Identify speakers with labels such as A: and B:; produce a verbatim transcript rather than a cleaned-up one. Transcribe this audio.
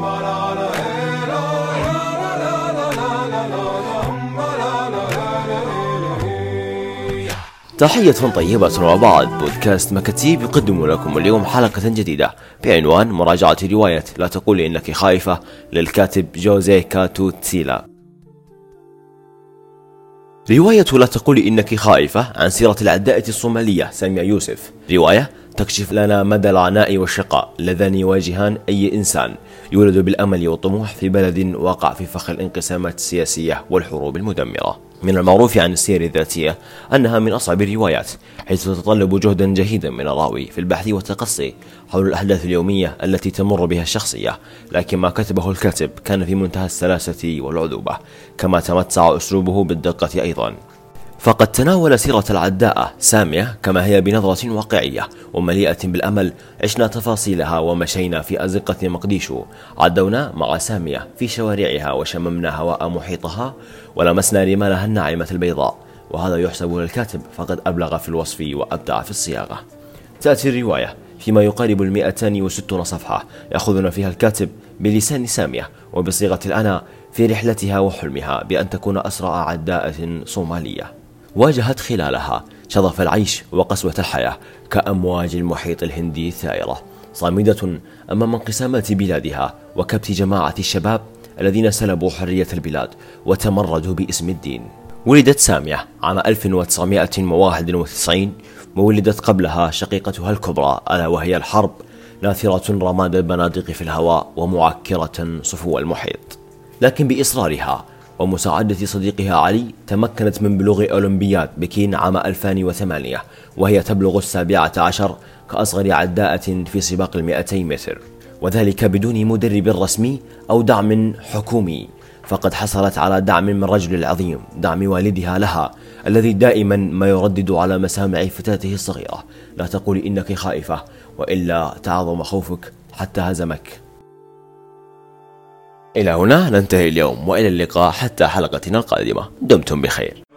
A: تحية طيبة وبعد. بودكاست مكاتيب يقدم لكم اليوم حلقة جديدة بعنوان مراجعة رواية لا تقولي إنك خائفة للكاتب جوزيه كاتوتسيلا. رواية لا تقولي إنك خائفة عن سيرة العدائة الصومالية سامية يوسف، رواية تكشف لنا مدى العناء والشقاء اللذان يواجهان أي إنسان يولد بالأمل والطموح في بلد واقع في فخ الانقسامات السياسية والحروب المدمرة. من المعروف عن السير الذاتية أنها من أصعب الروايات، حيث تتطلب جهدا جهيدا من الراوي في البحث والتقصي حول الأحداث اليومية التي تمر بها الشخصية، لكن ما كتبه الكاتب كان في منتهى السلاسة والعذوبة، كما تمتع أسلوبه بالدقة أيضا. فقد تناول سيرة العداءة سامية كما هي بنظرة واقعية ومليئة بالأمل. عشنا تفاصيلها ومشينا في أزقة مقديشو، عدونا مع سامية في شوارعها وشممنا هواء محيطها ولمسنا رمالها الناعمة البيضاء، وهذا يحسب للكاتب فقد أبلغ في الوصف وأبدع في الصياغة. تأتي الرواية فيما يقارب المئتان وستون صفحة، يأخذنا فيها الكاتب بلسان سامية وبصيغة الأنا في رحلتها وحلمها بأن تكون أسرع عداءة صومالية، واجهت خلالها شظف العيش وقسوة الحياة كأمواج المحيط الهندي الثائرة، صامدة أمام انقسامات بلادها وكبت جماعة الشباب الذين سلبوا حرية البلاد وتمردوا باسم الدين. ولدت سامية عام ألف وتسعمائة وواحد وتسعين، وولدت قبلها شقيقتها الكبرى ألا وهي الحرب، ناثرة رماد البنادق في الهواء ومعكرة صفو المحيط. لكن بإصرارها ومساعدة صديقها علي تمكنت من بلوغ أولمبياد بكين عام ألفين وثمانية، وهي تبلغ السابعة عشر كأصغر عداءة في سباق المئتي متر، وذلك بدون مدرب رسمي أو دعم حكومي. فقد حصلت على دعم من رجل العظيم، دعم والدها لها الذي دائما ما يردد على مسامع فتاته الصغيرة: لا تقولي إنك خائفة وإلا تعظم خوفك حتى هزمك. إلى هنا ننتهي اليوم، وإلى اللقاء حتى حلقتنا القادمة. دمتم بخير.